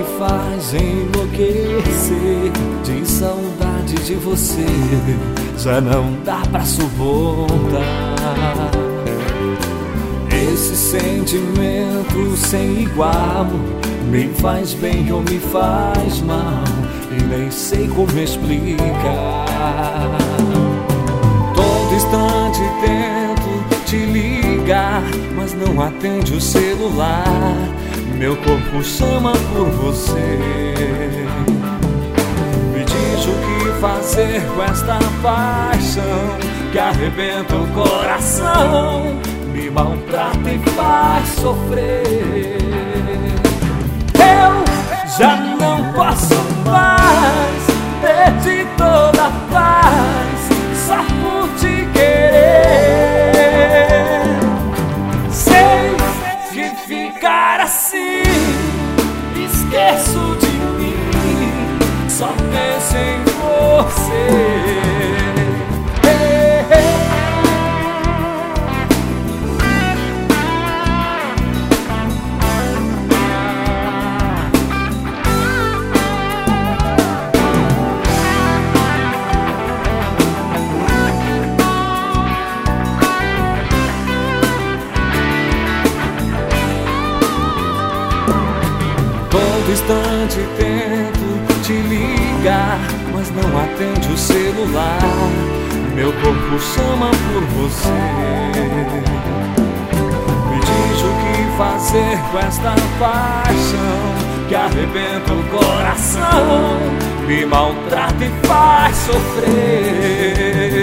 faz enlouquecer. De saudade de você já não dá pra suportar. Esse sentimento sem igual me faz bem ou me faz mal, e nem sei como explicar. Todo instante tento te ligar, mas não atende o celular. Meu corpo chama por você. Me diz o que fazer com esta paixão que arrebenta o coração, me maltrata e faz sofrer. Eu já não posso mais, perdi toda a paz só por te querer. Sei que ficar assim, esqueço de mim, só penso em você. Todo instante tento te ligar, mas não atende o celular. Meu corpo chama por você. Me diz o que fazer com esta paixão que arrebenta o coração, me maltrata e faz sofrer.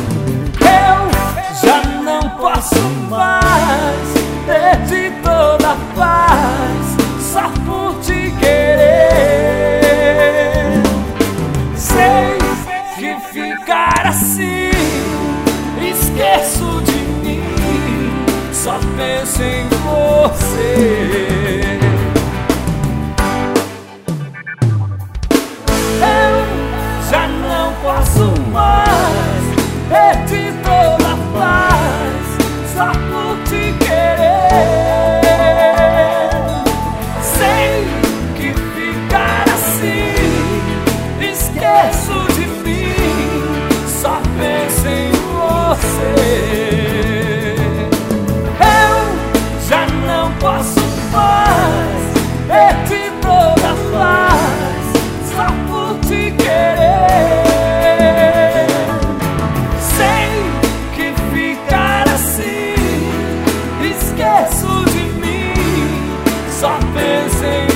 Eu já não posso mais, perdi toda a paz só por te querer. Sei que ficar assim, esqueço de mim, só penso em você. Eu já não posso mais, perdi toda a paz só por te querer. Eu já não posso mais, perdi toda a paz só por te querer. Sei que ficar assim, esqueço de mim, só penso em